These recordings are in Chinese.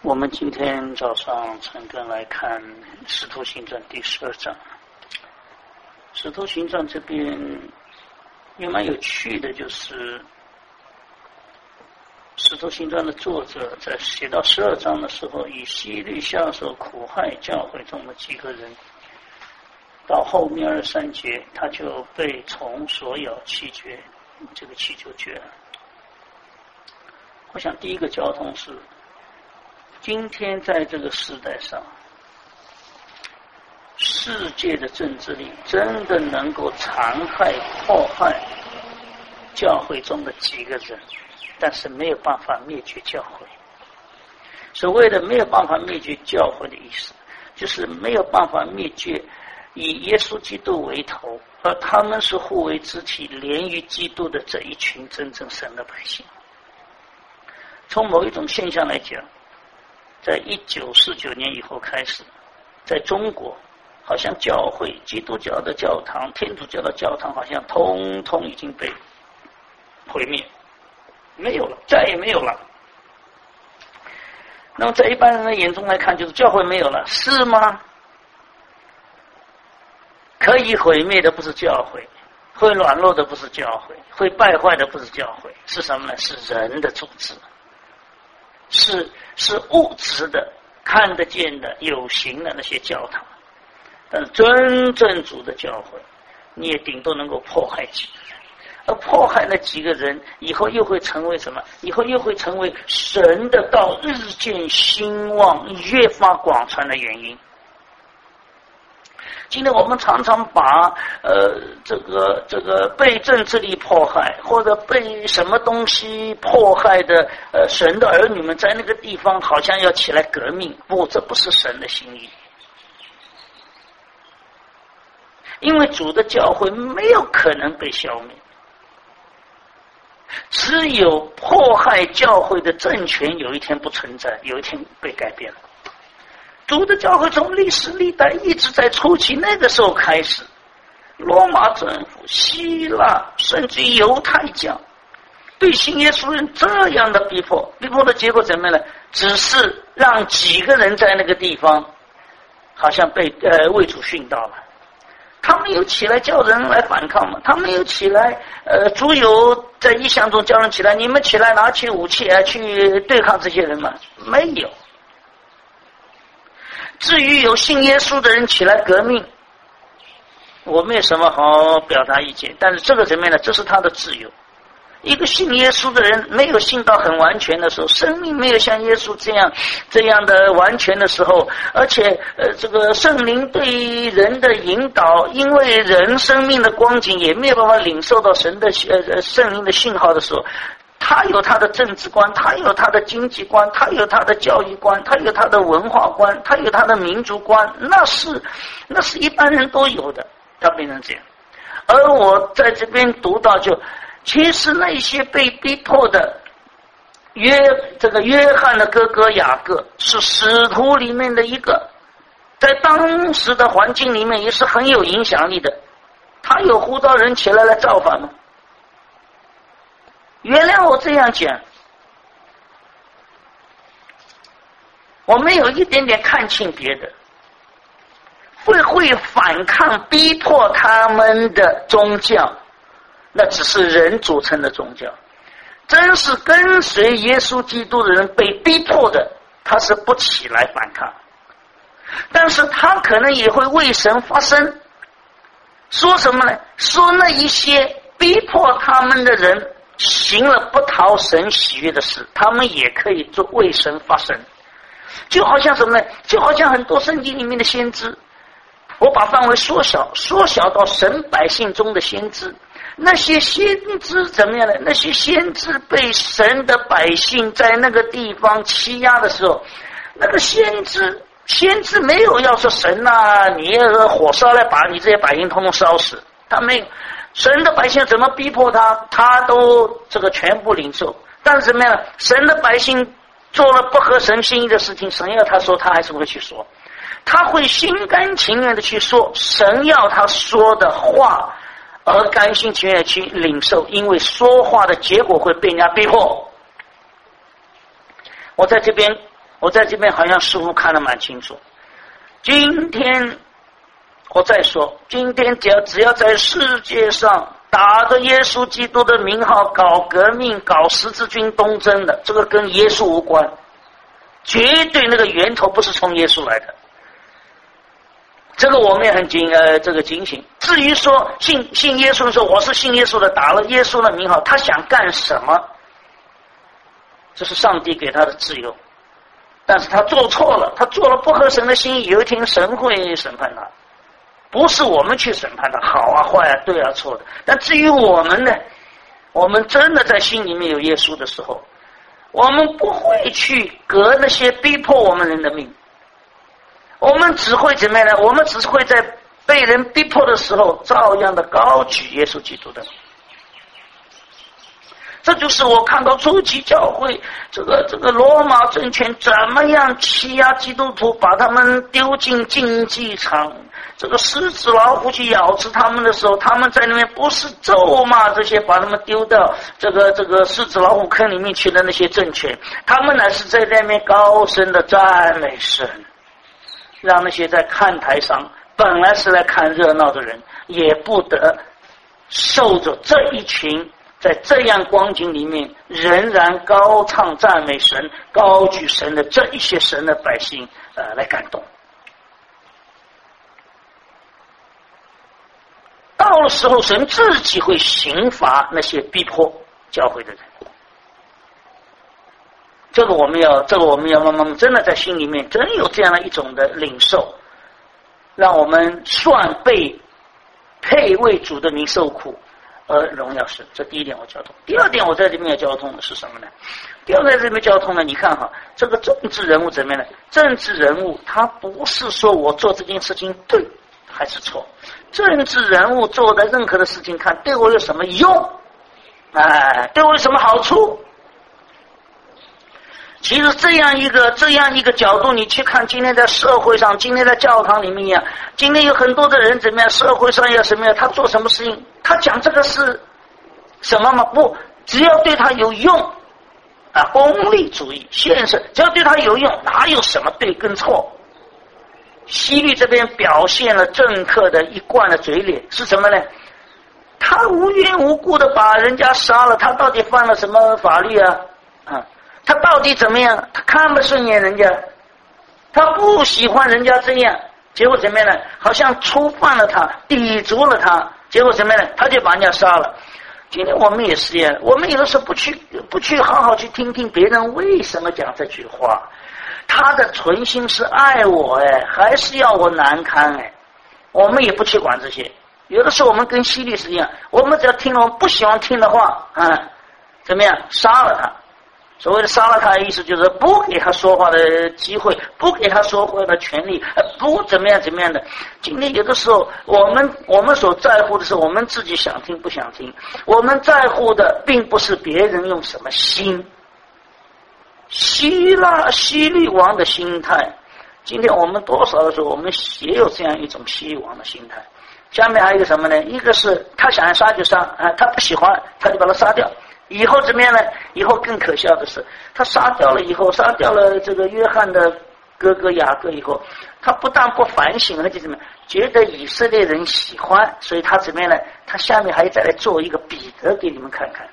我们今天早上陈根来看《使徒行传》第12章。《使徒行传》这边也蛮有趣的，就是《使徒行传》的作者在写到12章的时候，以希律下手苦害教会中的几个人，到后面23节他就被虫所咬气绝，这个气就绝了。我想第一个交通是，今天在这个时代上，世界的政治力真的能够残害迫害教会中的几个人，但是没有办法灭绝教会。所谓的没有办法灭绝教会的意思，就是没有办法灭绝以耶稣基督为头，而他们是互为肢体连于基督的这一群真正神的百姓。从某一种现象来讲，在1949年以后开始，在中国好像教会、基督教的教堂、天主教的教堂好像通通已经被毁灭，没有了，再也没有了。那么在一般人的眼中来看，就是教会没有了，是吗？可以毁灭的不是教会，会软弱的不是教会，会败坏的不是教会，是什么呢？是人的组织，是物质的、看得见的、有形的那些教堂。但是真正主的教会，你也顶多能够迫害几个人，而迫害那几个人以后又会成为什么？以后又会成为神的道日渐兴旺、越发广传的原因。今天我们常常把这个被政治力迫害，或者被什么东西迫害的神的儿女们在那个地方好像要起来革命，不，这不是神的心意。因为主的教会没有可能被消灭，只有迫害教会的政权有一天不存在，有一天被改变了。主的教会从历史历代一直在初期那个时候开始，罗马政府、希腊甚至犹太教对信耶稣人这样的逼迫的结果怎么样呢？只是让几个人在那个地方好像被为主殉道了。他们有起来叫人来反抗吗？他们有起来主有在异象中叫人起来，你们起来拿起武器去对抗这些人吗？没有。至于有信耶稣的人起来革命，我没有什么好表达意见，但是这个怎么样呢？这是他的自由。一个信耶稣的人没有信到很完全的时候，生命没有像耶稣这样的完全的时候，而且这个圣灵对人的引导，因为人生命的光景也没有办法领受到神的圣灵的信号的时候，他有他的政治观，他有他的经济观，他有他的教育观，他有他的文化观，他有他的民族观，那是一般人都有的，他变成这样。而我在这边读到其实那些被逼迫的约翰的哥哥雅各是使徒里面的一个，在当时的环境里面也是很有影响力的。他有呼召人起来造反吗？原谅我这样讲，我没有一点点看清别的，会反抗逼迫他们的宗教，那只是人组成的宗教。真是跟随耶稣基督的人被逼迫的，他是不起来反抗，但是他可能也会为神发声。说什么呢？说那一些逼迫他们的人行了不讨神喜悦的事，他们也可以做为神发声。就好像什么呢？就好像很多圣经里面的先知，我把范围缩小到神百姓中的先知。那些先知怎么样呢？那些先知被神的百姓在那个地方欺压的时候，那个先知没有要说神啊，你要火烧来把你这些百姓统统烧死，他没有。神的百姓怎么逼迫他，他都全部领受。但是怎么样？神的百姓做了不合神心意的事情，神要他说，他还是不会去说，他会心甘情愿的去说神要他说的话，而甘心情愿的去领受，因为说话的结果会被人家逼迫。我在这边我在这边好像似乎看得蛮清楚。今天我再说，今天只要在世界上打着耶稣基督的名号搞革命、搞十字军东征的，这个跟耶稣无关，绝对那个源头不是从耶稣来的。这个我们也很警醒。至于说信耶稣，说我是信耶稣的，打了耶稣的名号，他想干什么？这是上帝给他的自由，但是他做错了，他做了不合神的心意，有一天神会审判他，不是我们去审判他好啊坏啊对啊错的。但至于我们呢，我们真的在心里面有耶稣的时候，我们不会去革那些逼迫我们人的命，我们只会怎么样呢？我们只会在被人逼迫的时候照样的高举耶稣基督的。这就是我看到初期教会这个罗马政权怎么样欺压基督徒，把他们丢进竞技场，这个狮子老虎去咬吃他们的时候，他们在那边不是咒骂这些把他们丢到这个狮子老虎坑里面去的那些政权，他们乃是在那边高声的赞美神，让那些在看台上本来是来看热闹的人也不得受着这一群在这样光景里面仍然高唱赞美神、高举神的这一些神的百姓来感动。到了时候，神自己会刑罚那些逼迫教会的人。这个我们要慢慢真的在心里面真有这样的一种的领受，让我们算被配为主的名受苦而荣耀神。这第一点我交通。第二点我在这边要交通的是什么呢？第二个在这边交通呢，你看哈，这个政治人物怎么样呢？政治人物他不是说我做这件事情对还是错，政治人物做的任何的事情，看对我有什么用，对我有什么好处。其实这样一个角度，你去看今天在社会上，今天在教堂里面今天有很多的人怎么样，社会上要什么样，他做什么事情，他讲这个是什么吗？不，只要对他有用功利主义现实，只要对他有用，哪有什么对跟错？西律这边表现了政客的一贯的嘴脸是什么呢？他无缘无故的把人家杀了，他到底犯了什么法律啊？他到底怎么样？他看不顺眼人家，他不喜欢人家这样，结果怎么样呢？好像触犯了他，抵触了他，结果怎么样呢？他就把人家杀了。今天我们也是一样，我们有的时候不去好好去听听别人为什么讲这句话，他的存心是爱我还是要我难堪我们也不去管这些。有的时候我们跟西律是一样，我们只要听了我们不喜欢听的话怎么样？杀了他。所谓的杀了他的意思就是不给他说话的机会，不给他说话的权利，不怎么样的。今天有的时候我们所在乎的是我们自己想听不想听，我们在乎的并不是别人用什么心。希律王的心态，今天我们多少的时候我们也有这样一种希律王的心态。下面还有一个什么呢？一个是他想杀就杀，他不喜欢他就把他杀掉。以后怎么样呢？以后更可笑的是，他杀掉了以后，杀掉了这个约翰的哥哥雅各以后，他不但不反省，而且怎么觉得以色列人喜欢，所以他怎么样呢？他下面还再来做一个彼得给你们看看。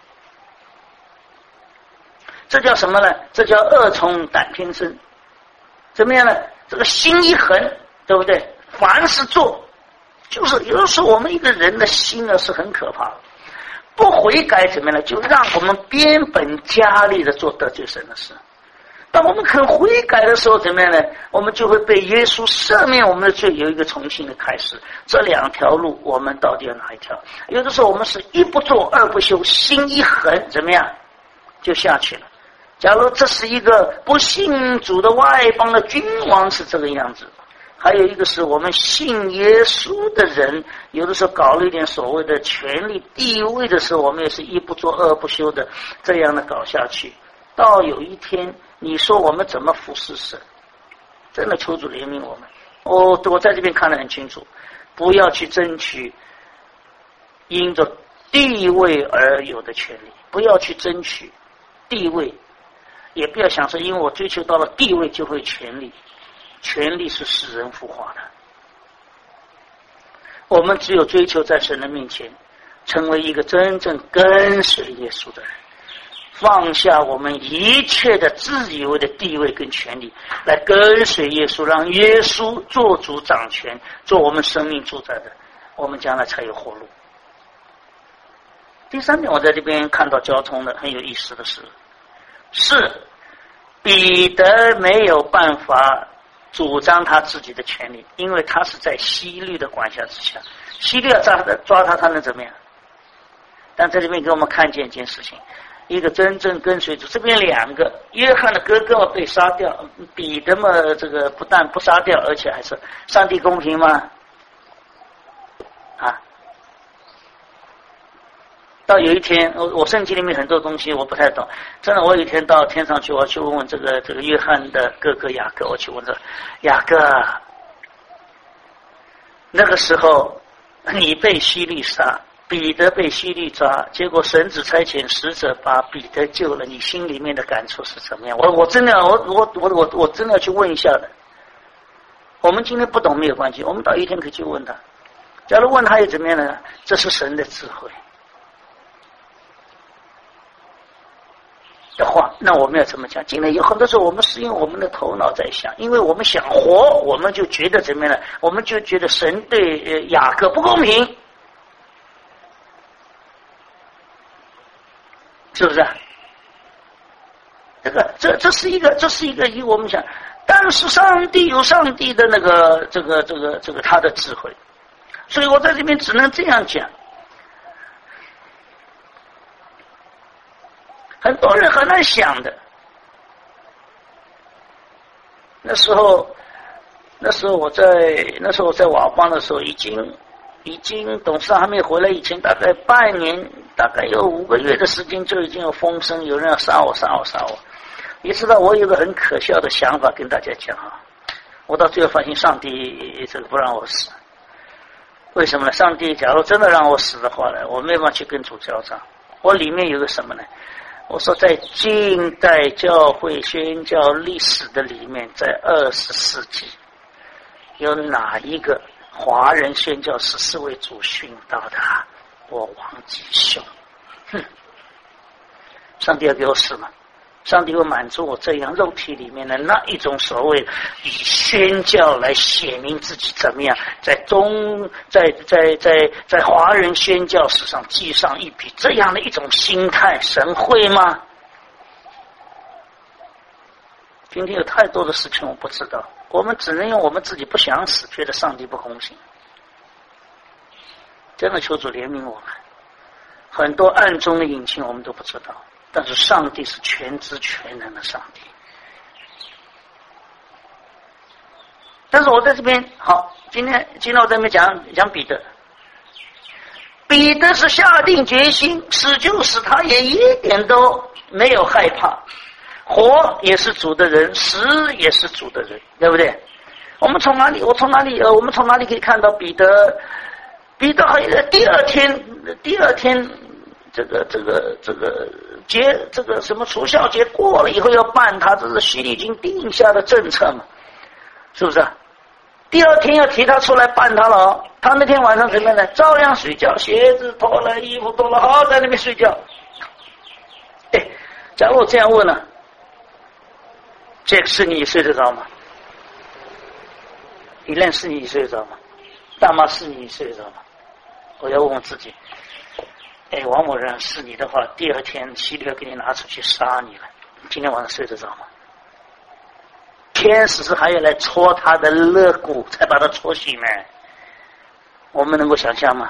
这叫什么呢？这叫恶从胆边生。怎么样呢？这个心一横，对不对？凡是做，就是有的时候我们一个人的心是很可怕的。不悔改怎么样呢？就让我们变本加厉的做得罪神的事。当我们肯悔改的时候怎么样呢？我们就会被耶稣赦免我们的罪，有一个重新的开始。这两条路我们到底要哪一条？有的时候我们是一不做二不休，心一横怎么样就下去了。假如这是一个不信主的外邦的君王是这个样子，还有一个是我们信耶稣的人，有的时候搞了一点所谓的权力地位的时候，我们也是一不做二不休的这样的搞下去。到有一天你说我们怎么服侍神？真的求主怜悯我们。我在这边看得很清楚，不要去争取因着地位而有的权利，不要去争取地位也不要想说因为我追求到了地位就会权力，权力是使人腐化的。我们只有追求在神的面前成为一个真正跟随耶稣的人，放下我们一切的自以为的地位跟权利，来跟随耶稣，让耶稣做主掌权，做我们生命主宰的，我们将来才有活路。第三点，我在这边看到交通的很有意思的是彼得没有办法主张他自己的权利，因为他是在希律的管辖之下，希律要抓他能怎么样？但在这边给我们看见一件事情，一个真正跟随主，这边两个，约翰的哥哥嘛被杀掉，彼得嘛这个不但不杀掉，而且还是上帝公平吗？啊！到有一天，我圣经里面很多东西我不太懂，真的，我有一天到天上去，我要去问问这个约翰的哥哥雅各，我去问这雅各，那个时候你被希律杀，彼得被希律抓，结果神只差遣使者把彼得救了，你心里面的感触是怎么样？我真的我真的要去问一下的。我们今天不懂没有关系，我们到一天可以去问他。假如问他又怎么样呢？这是神的智慧的话，那我们要怎么讲？今天有很多时候我们是用我们的头脑在想，因为我们想活，我们就觉得怎么样呢？我们就觉得神对雅各不公平，是不是？这是一个以我们想，但是上帝有上帝的那个这个他的智慧，所以我在这边只能这样讲。很多人很难想的。那时候我在瓦邦的时候，已经董事长还没回来以前，大概半年，大概有5个月的时间，就已经有风声，有人要杀我。你知道我有个很可笑的想法跟大家讲啊，我到最后发现上帝这个不让我死。为什么呢？上帝假如真的让我死的话呢，我没办法去跟主交战。我里面有个什么呢？我说在近代教会宣教历史的里面，在20世纪有哪一个华人宣教士是为主殉道的？我忘记凶。上帝要给我死吗？上帝会满足我这样肉体里面的那一种所谓以宣教来显明自己怎么样，在华人宣教史上记上一笔这样的一种心态，神会吗？今天有太多的事情我不知道，我们只能用我们自己不想死，觉得上帝不公平。真的求主怜悯我们，很多暗中的隐情我们都不知道，但是上帝是全知全能的上帝。但是我在这边好，今天我在这边讲彼得。彼得是下定决心死就死，他也一点都没有害怕，活也是主的人，死也是主的人，对不对？我们从哪里可以看到彼得好像第二天这个节，这个什么除酵节过了以后要办他，这是希律已经定下的政策嘛，是不是？第二天要提他出来办他了，他那天晚上怎么样呢？照样睡觉，鞋子脱了，衣服脱了，好在那边睡觉。假如我这样问了，这个是你睡得着吗？你认识你睡得着吗？大妈是你睡得着吗？我要问我自己。王某人是你的话，第二天希律要给你拿出去杀你了，今天晚上睡得着吗？天使是还要来戳他的肋骨才把他戳醒呢，我们能够想象吗？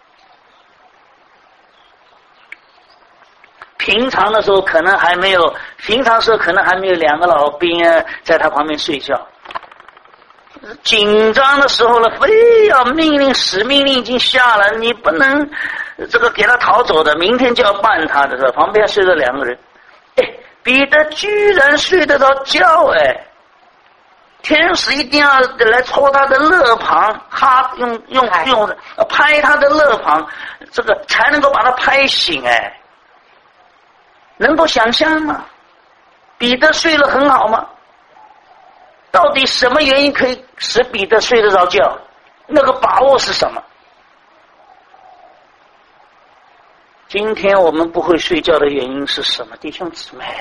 平常的时候可能还没有2个老兵在他旁边睡觉，紧张的时候了，非要使命令已经下了，你不能这个给他逃走的，明天就要办他的时候，旁边睡着2个人。彼得居然睡得着觉，天使一定要来戳他的肋旁，用拍他的肋旁，这个才能够把他拍醒。能够想象吗？ 彼得睡了很好吗？到底什么原因可以使彼得睡得着觉？那个把握是什么？今天我们不会睡觉的原因是什么？弟兄姊妹，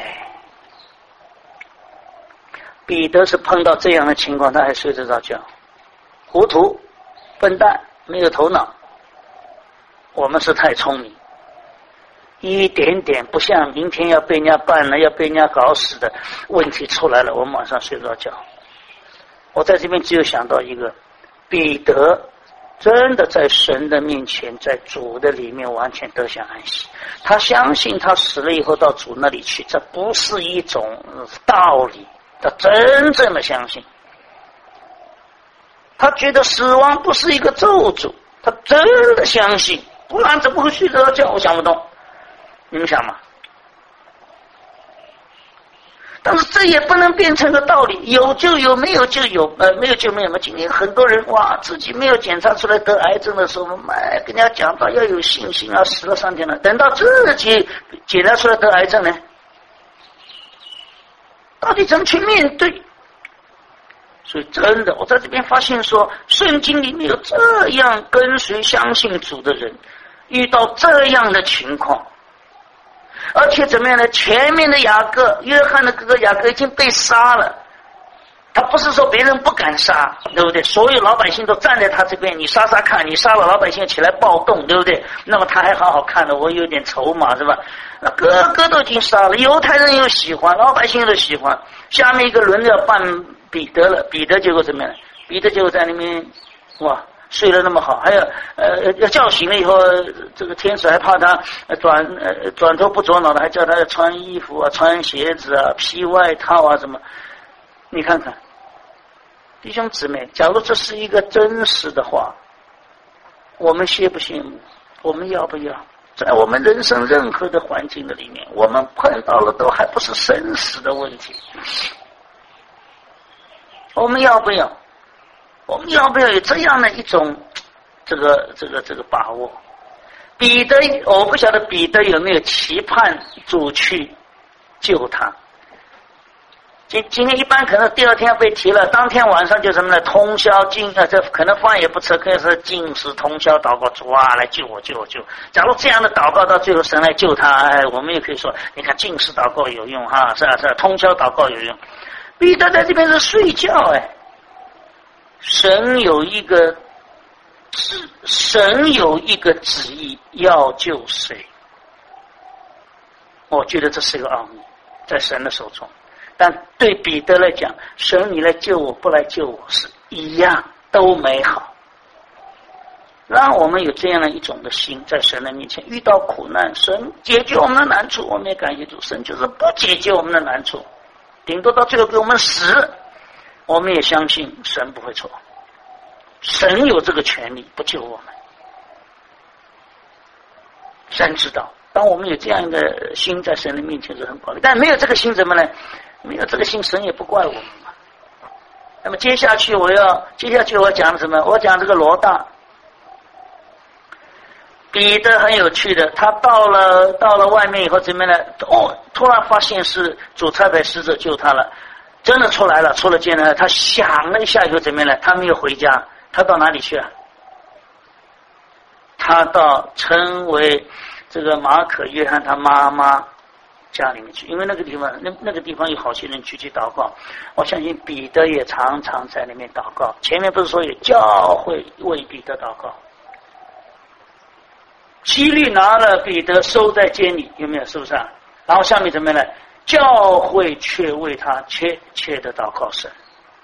彼得是碰到这样的情况他还睡得着觉，糊涂、笨蛋、没有头脑。我们是太聪明，一点点不像明天要被人家办了，要被人家搞死的问题出来了，我们晚上睡不着觉。我在这边只有想到一个，彼得真的在神的面前，在主的里面完全得享安息。他相信他死了以后到主那里去，这不是一种道理，他真正的相信。他觉得死亡不是一个咒诅，他真的相信，不然怎么会睡得着觉？我想不通，你们想吗？但是这也不能变成个道理，有就有，没有就有，没有就没有嘛。今天很多人哇，自己没有检查出来得癌症的时候，跟人家讲到要有信心啊，死了3天了，等到自己检查出来得癌症呢，到底怎么去面对？所以真的，我在这边发现说，圣经里面有这样跟随相信主的人，遇到这样的情况。而且怎么样呢？前面的雅各，约翰的哥哥雅各已经被杀了，他不是说别人不敢杀，对不对？所有老百姓都站在他这边，你杀杀看，你杀了老百姓起来暴动，对不对？那么他还好好看的，我有点筹码，是吧？那哥哥都已经杀了，犹太人又喜欢，老百姓都喜欢，下面一个轮要办彼得了，彼得结果怎么样？彼得结果在那边，哇！睡得那么好，还有要叫醒了以后，这个天使还怕他转头不着脑的，还叫他穿衣服啊、穿鞋子啊、披外套啊什么。你看看，弟兄姊妹，假如这是一个真实的话，我们羡不羡慕？我们要不要？在我们人生任何的环境的里面，我们碰到了都还不是生死的问题，我们要不要？我们要不要有这样的一种这个把握？彼得，我不晓得彼得有没有期盼主去救他。今天一般可能第二天被提了，当天晚上就什么呢？通宵这可能饭也不吃，可以是禁食通宵祷告，主啊来救我救我救我。假如这样的祷告到最后神来救他，我们也可以说，你看禁食祷告有用哈，是啊，通宵祷告有用。彼得在这边是睡觉神有一个旨意要救谁，我觉得这是一个奥秘，在神的手中。但对彼得来讲，神你来救我不来救我是一样，都美好。让我们有这样的一种的心，在神的面前遇到苦难，神解决我们的难处，我们也感谢主。神就是不解决我们的难处，顶多到最后给我们死，我们也相信神不会错，神有这个权利不救我们。神知道，当我们有这样的心在神的面前是很宝贵，但没有这个心怎么呢？没有这个心，神也不怪我们嘛。那么接下去我要讲什么？我讲这个罗大。彼得很有趣的，他到了外面以后怎么呢？突然发现是主差派使者救他了，真的出来了，出了监呢，他想了一下以后怎么呢？他没有回家，他到哪里去了？他到称为这个马可约翰他妈妈家里面去，因为那个地方那个地方有好些人去祷告，我相信彼得也常常在那边祷告。前面不是说有教会为彼得祷告，希律拿了彼得收在监里，有没有？是不是啊？然后下面怎么样呢？教会却为他切的祷告神。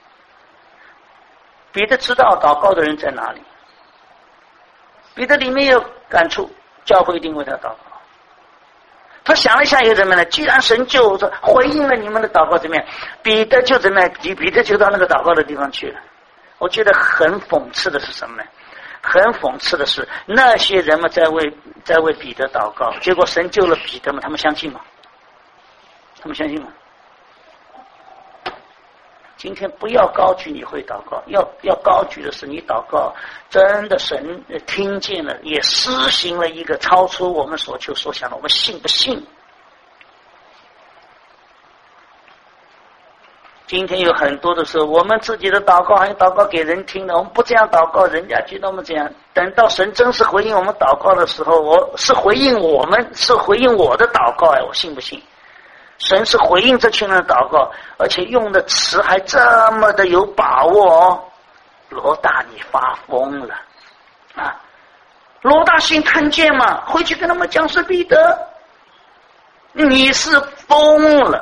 彼得知道祷告的人在哪里，彼得里面有感触，教会一定为他祷告。他想了一下又怎么样呢？既然神就回应了你们的祷告，怎么样？彼得就怎么样？彼得就到那个祷告的地方去了。我觉得很讽刺的是什么呢？很讽刺的是，那些人们在为彼得祷告，结果神救了彼得吗？他们相信吗？他们相信吗？今天不要高举你会祷告，要高举的是你祷告真的神听见了，也施行了一个超出我们所求所想的，我们信不信？ 今天有很多的时候，我们自己的祷告还有祷告给人听的，我们不这样祷告，人家觉得我们这样。等到神真是回应我们祷告的时候，我是回应我们，是回应我的祷告我信不信？神是回应这群人的祷告，而且用的词还这么的有把握哦。罗大，你发疯了啊！罗大信看见嘛，回去跟他们讲是彼得，你是疯了。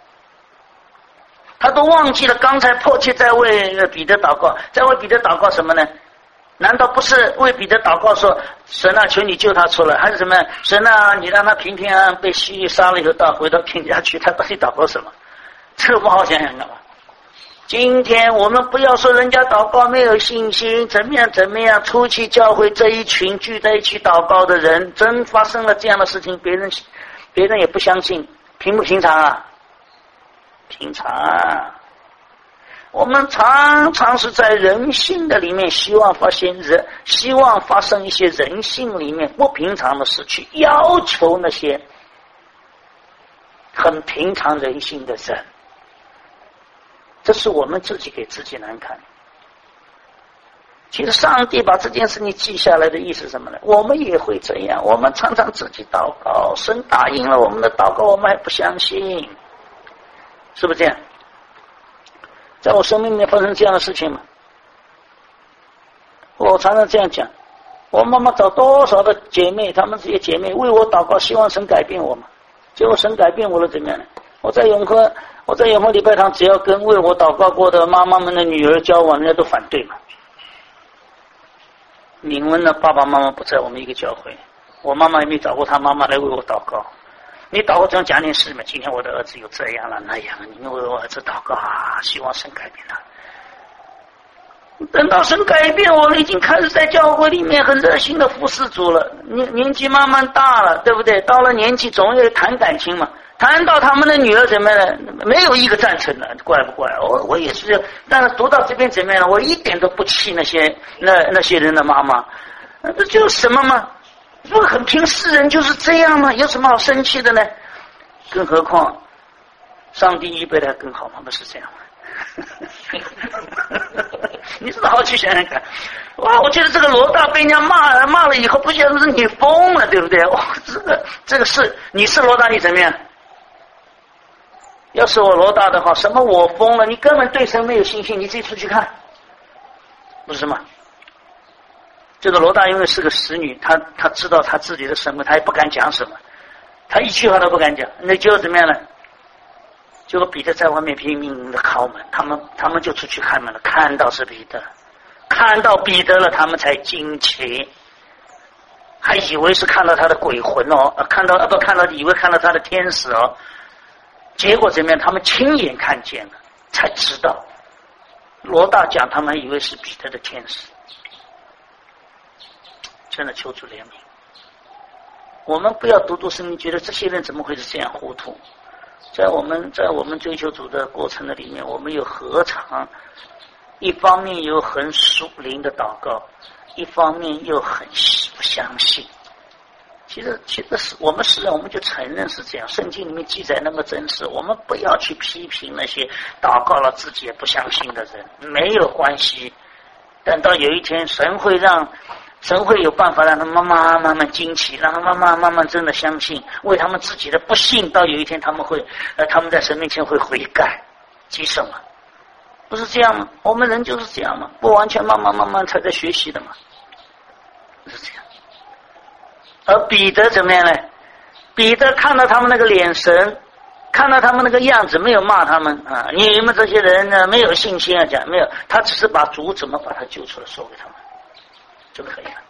他都忘记了刚才迫切在为彼得祷告，在为彼得祷告什么呢？难道不是为彼得祷告说神啊，求你救他出来，还是什么？神啊，你让他平平安安被希律杀了以后回到天家去？他到底祷告什么？这个不好想想的嘛。今天我们不要说人家祷告没有信心，怎么样，出去教会这一群聚在一起祷告的人，真发生了这样的事情，别人也不相信，平不平常啊？平常啊。我们常常是在人性的里面希望发生一些人性里面不平常的事，去要求那些很平常人性的人，这是我们自己给自己难堪。其实上帝把这件事情记下来的意思是什么呢？我们也会这样，我们常常自己祷告，神答应了我们的祷告，我们还不相信，是不是这样？在我生命里面发生这样的事情吗？我常常这样讲，我妈妈找多少的姐妹，她们这些姐妹为我祷告，希望神改变我嘛。结果神改变我了，怎么样呢？我在永和礼拜堂，只要跟为我祷告过的妈妈们的女儿交往，人家都反对嘛。你们的爸爸妈妈不在我们一个教会，我妈妈也没找过她妈妈来为我祷告。你祷告这样讲点事嘛？今天我的儿子又这样了那样了，你为我儿子祷告啊，希望神改变他。等到神改变我了，已经开始在教会里面很热心的服侍主了。年纪慢慢大了，对不对？到了年纪总要谈感情嘛。谈到他们的女儿怎么样呢？没有一个赞成的，怪不怪？我也是这样，但是读到这边怎么样呢？我一点都不气那些人的妈妈，这就是什么嘛？不很凭世人就是这样吗？有什么好生气的呢？更何况上帝预备的更好吗？不是这样吗？你自好去想想看。哇，我觉得这个罗大被人家骂了以后，不觉得是你疯了，对不对？哇，这个是你是罗大，你怎么样？要是我罗大的话，什么我疯了？你根本对神没有信心，你自己出去看，不是吗？这个罗大因为是个使女，他知道他自己的身份，他也不敢讲什么，他一句话都不敢讲。那结果怎么样呢？结果彼得在外面拼命的敲门，他们就出去开门了，看到是彼得，看到彼得了，他们才惊奇，还以为是看到他的鬼魂哦，以为看到他的天使哦。结果怎么样？他们亲眼看见了，才知道罗大讲，他们以为是彼得的天使。真的求主怜悯，我们不要读圣经，觉得这些人怎么会是这样糊涂？在我们追求主的过程的里面，我们又何尝一方面有很属灵的祷告，一方面又很不相信？其实是我们是人，我们就承认是这样。圣经里面记载那么真实，我们不要去批评那些祷告了自己也不相信的人，没有关系。等到有一天神会有办法让他们慢慢惊奇，让他们慢慢真的相信，为他们自己的不信，到有一天他们在神面前会悔改，急什么？不是这样吗？我们人就是这样吗？不完全慢慢才在学习的吗？不是这样。而彼得怎么样呢？彼得看到他们那个眼神，看到他们那个样子，没有骂他们啊！你们这些人呢，没有信心啊！讲没有，他只是把主怎么把他救出来说给他们。就可以了。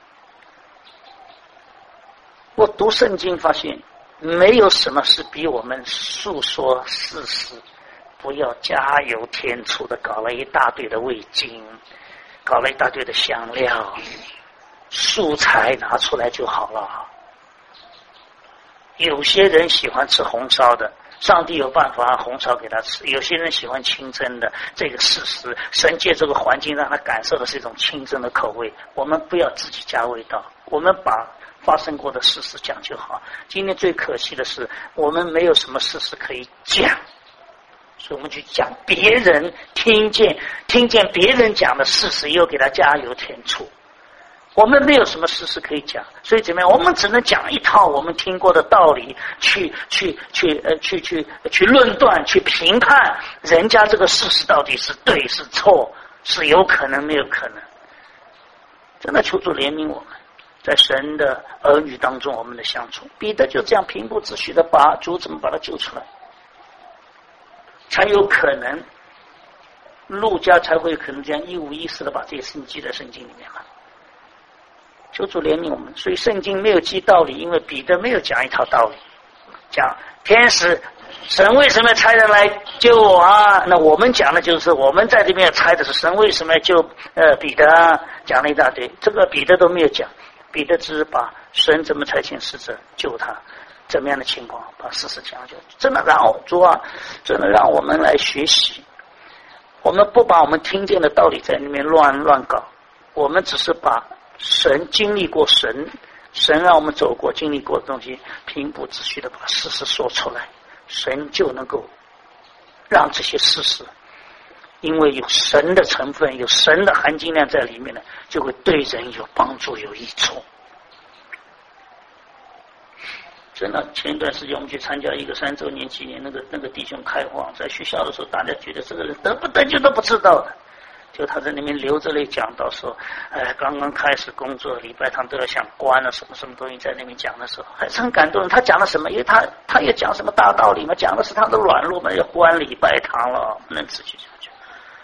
我读圣经发现，没有什么是比我们诉说事实，不要加油添醋的搞了一大堆的味精，搞了一大堆的香料，素材拿出来就好了。有些人喜欢吃红烧的，上帝有办法红烧给他吃；有些人喜欢清蒸的，这个事实，神借这个环境让他感受的是一种清蒸的口味。我们不要自己加味道，我们把发生过的事实讲就好。今天最可惜的是，我们没有什么事实可以讲， 所以我们去讲别人听见别人讲的事实，又给他加油添醋。我们没有什么事实可以讲，所以怎么样？我们只能讲一套我们听过的道理，去论断，去评判人家这个事实到底是对是错，是有可能没有可能。真的求主怜悯我们，在神的儿女当中我们的相处。彼得就这样平铺直叙的把主怎么把他救出来，才有可能路加才会可能这样一五一十的把这些事情记在圣经里面了。求主怜悯我们，所以圣经没有记道理，因为彼得没有讲一套道理，讲天使神为什么差人来救我啊？那我们讲的就是我们在这边猜的是神为什么救彼得啊？讲了一大堆，这个彼得都没有讲，彼得只是把神怎么差遣使者救他，怎么样的情况把事实讲就，真的让主啊，真的让我们来学习。我们不把我们听见的道理在里面乱搞，我们只是把神经历过神让我们走过经历过的东西平铺直叙的把事实说出来，神就能够让这些事实因为有神的成分有神的含金量在里面呢，就会对人有帮助有益处。真的，前一段时间我们去参加一个3周年纪念，那个弟兄开荒，在学校的时候大家觉得这个人得不得救都不知道的，就他在那边流着泪讲到说，刚刚开始工作，礼拜堂都要想关了，什么东西在那边讲的时候，还是很感动人。他讲了什么？因为他也讲什么大道理嘛，讲的是他的软弱嘛，要关礼拜堂了，不能继续下去。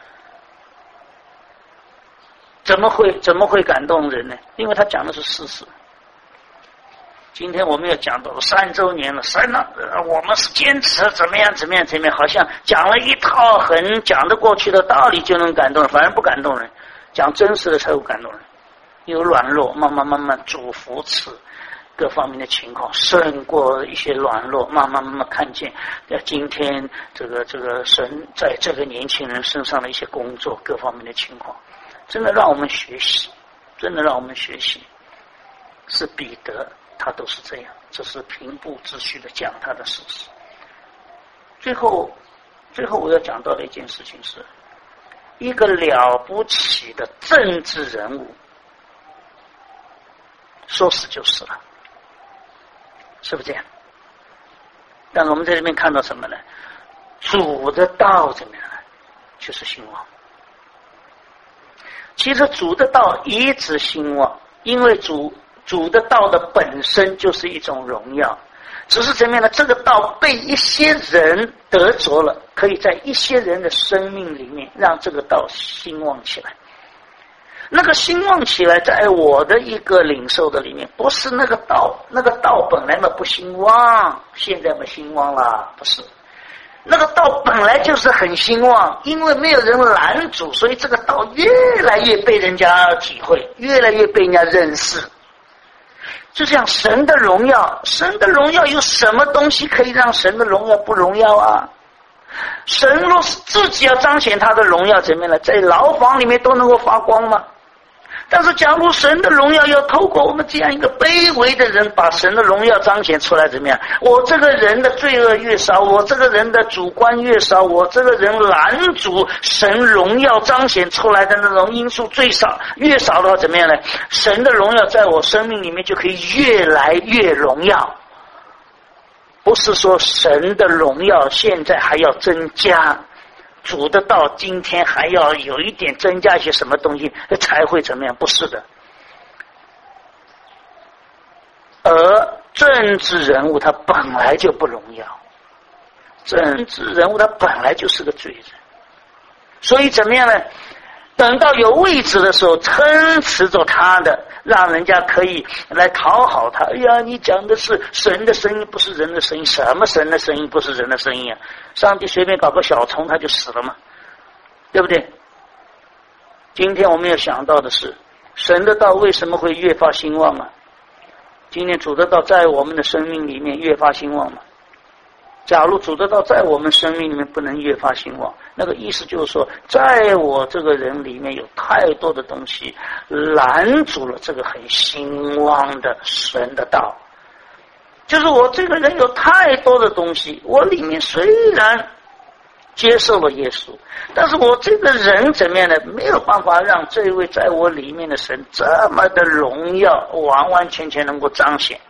怎么会感动人呢？因为他讲的是事实。今天我们要讲到3周年了，我们是坚持怎么样，好像讲了一套很讲得过去的道理就能感动人，反而不感动人。讲真实的才会感动人，有软弱，慢慢主扶持各方面的情况，胜过一些软弱，慢慢看见今天这个神在这个年轻人身上的一些工作，各方面的情况，真的让我们学习，是彼得。他都是这样，这是平铺直叙的讲他的事实。最后我要讲到的一件事情是，一个了不起的政治人物，说死就死了，是不是这样？但是我们在这边看到什么呢？主的道怎么样呢？就是兴旺。其实主的道一直兴旺，因为主的道的本身就是一种荣耀，只是怎么样呢？这个道被一些人得着了，可以在一些人的生命里面让这个道兴旺起来。那个兴旺起来，在我的一个领受的里面，不是那个道本来嘛不兴旺，现在嘛兴旺了，不是。那个道本来就是很兴旺，因为没有人拦阻，所以这个道越来越被人家体会，越来越被人家认识。就这样，神的荣耀有什么东西可以让神的荣耀不荣耀啊？神若是自己要彰显他的荣耀，怎么样呢？在牢房里面都能够发光吗？但是假如神的荣耀要透过我们这样一个卑微的人把神的荣耀彰显出来，怎么样？我这个人的罪恶越少，我这个人的主观越少，我这个人拦阻神荣耀彰显出来的那种因素越少的话，怎么样呢？神的荣耀在我生命里面就可以越来越荣耀。不是说神的荣耀现在还要增加，主的道今天还要有一点增加一些什么东西才会怎么样？不是的。而政治人物他本来就不荣耀，政治人物他本来就是个罪人，所以怎么样呢？等到有位置的时候，撑持着他的，让人家可以来讨好他。哎呀，你讲的是神的声音，不是人的声音。什么神的声音不是人的声音啊？上帝随便搞个小虫他就死了嘛，对不对？今天我们要想到的是，神的道为什么会越发兴旺嘛？今天主的道在我们的生命里面越发兴旺嘛？假如主的道在我们生命里面不能越发兴旺，那个意思就是说，在我这个人里面有太多的东西拦阻了这个很兴旺的神的道。就是我这个人有太多的东西，我里面虽然接受了耶稣，但是我这个人怎么样呢？没有办法让这位在我里面的神这么的荣耀完完全全能够彰显。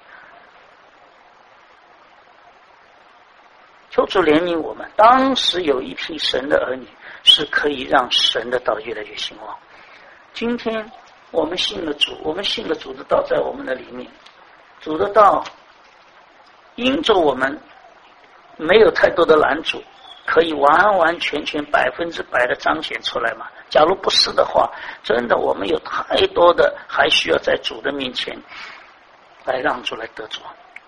求主怜悯我们，当时有一批神的儿女是可以让神的道越来越兴旺。今天我们信了主，我们信了主的道在我们的里面，主的道因着我们没有太多的拦阻，可以完完全全100%的彰显出来嘛？假如不是的话，真的我们有太多的还需要在主的面前来让主来得主。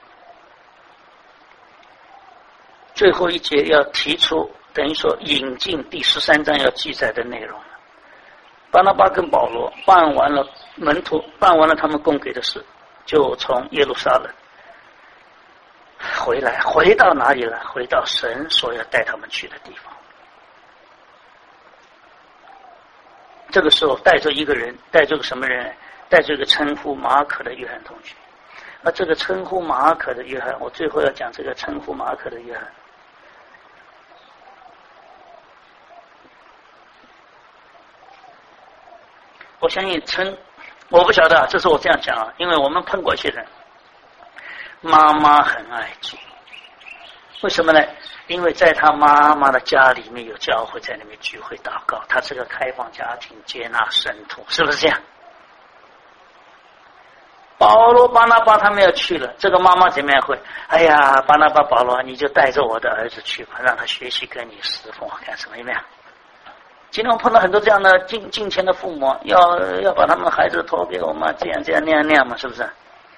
最后一节要提出，等于说引进第13章要记载的内容。巴拿巴跟保罗办完了门徒，办完了他们供给的事，就从耶路撒冷回来，回到哪里了？回到神所要带他们去的地方。这个时候带着一个人，带着个什么人？带着一个称呼马可的约翰同学。而这个称呼马可的约翰，我最后要讲这个称呼马可的约翰。我相信我不晓得，这是我这样讲啊，因为我们碰过一些人，妈妈很爱主，为什么呢？因为在他妈妈的家里面有教会，在那边聚会祷告，他是个开放家庭，接纳神徒，是不是这样？保罗巴拿巴他们要去了，这个妈妈怎么样会？哎呀，巴拿巴保罗，你就带着我的儿子去吧，让他学习跟你侍奉干什么？有没有？今天我碰到很多这样的敬虔的父母，要把他们的孩子托给我们，这样那样嘛，是不是？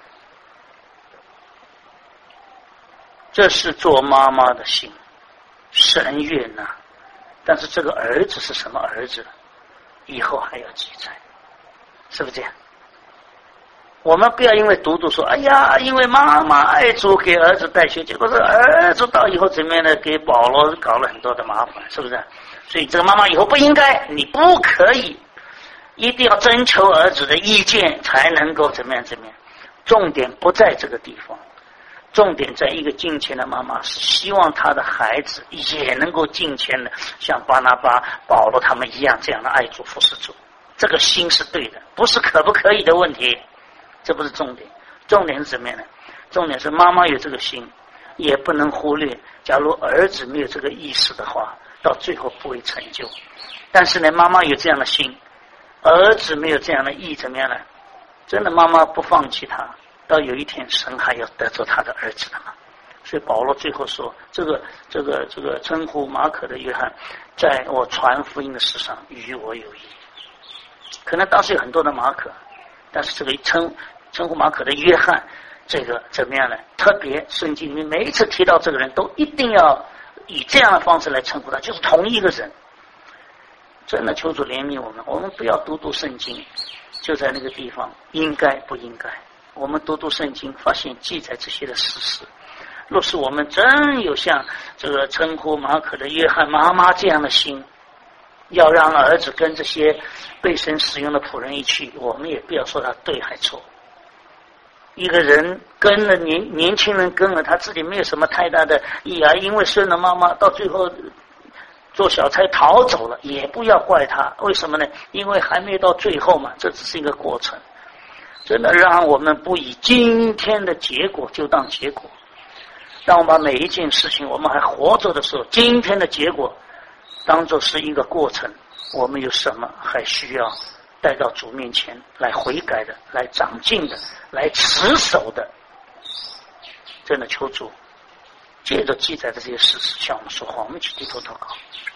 这是做妈妈的心，神悦纳。但是这个儿子是什么儿子？以后还要记载，是不是这样？我们不要因为读说，哎呀，因为妈妈爱主给儿子带学，结果是儿子到以后怎么样呢？给保罗搞了很多的麻烦，是不是？所以这个妈妈以后不应该，你不可以，一定要征求儿子的意见才能够怎么样。重点不在这个地方，重点在一个敬虔的妈妈是希望她的孩子也能够敬虔的像巴拿巴、保罗他们一样这样的爱主服侍主，这个心是对的，不是可不可以的问题，这不是重点。重点是什么样呢？重点是妈妈有这个心，也不能忽略，假如儿子没有这个意识的话，到最后不会成就。但是呢，妈妈有这样的心，儿子没有这样的意，怎么样呢？真的妈妈不放弃他，到有一天神还要得着他的儿子的嘛。所以保罗最后说，这个称呼马可的约翰，在我传福音的事上与我有益。可能当时有很多的马可，但是这个称呼马可的约翰，这个怎么样呢？特别圣经里面每一次提到这个人，都一定要以这样的方式来称呼他，就是同一个人。真的求主怜悯我们，我们不要读圣经就在那个地方应该不应该，我们读圣经发现记载这些的事实。若是我们真有像这个称呼马可的约翰妈妈这样的心，要让儿子跟这些被神使用的仆人一起，我们也不要说他对还错。一个人跟了年轻人跟了，他自己没有什么太大的意义，因为顺了妈妈，到最后做小差逃走了，也不要怪他。为什么呢？因为还没到最后嘛，这只是一个过程。真的让我们不以今天的结果就当结果，让我们把每一件事情，我们还活着的时候，今天的结果当作是一个过程，我们有什么还需要带到主面前来悔改的，来长进的，来持守的。真的求主借着记载的这些事实向我们说话，我们一起低头祷告。